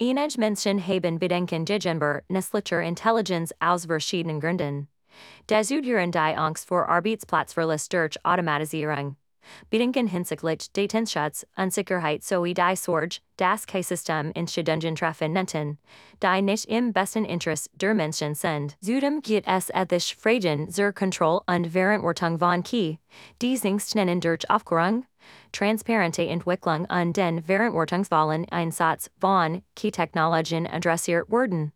Enige Menschen haben Bedenken gegenüber Nestlicher Intelligenz aus verschiedenen Gründen. Desuderen die Angst vor Arbeitsplatzverlust durch Automatisierung. Bedenken hinsichtlich Datenschutz, Unsicherheit sowie die Sorge, das K-System Entscheidungen treffen nenten, die nicht im besten Interesse der Menschen sind. Zudem geht es ethisch Fragen zur Kontrolle und Verantwortung von Key, die nennen durch Aufklärung, transparente Entwicklung und den Verantwortungsvollen Einsatz von Key-Technologien adressiert werden.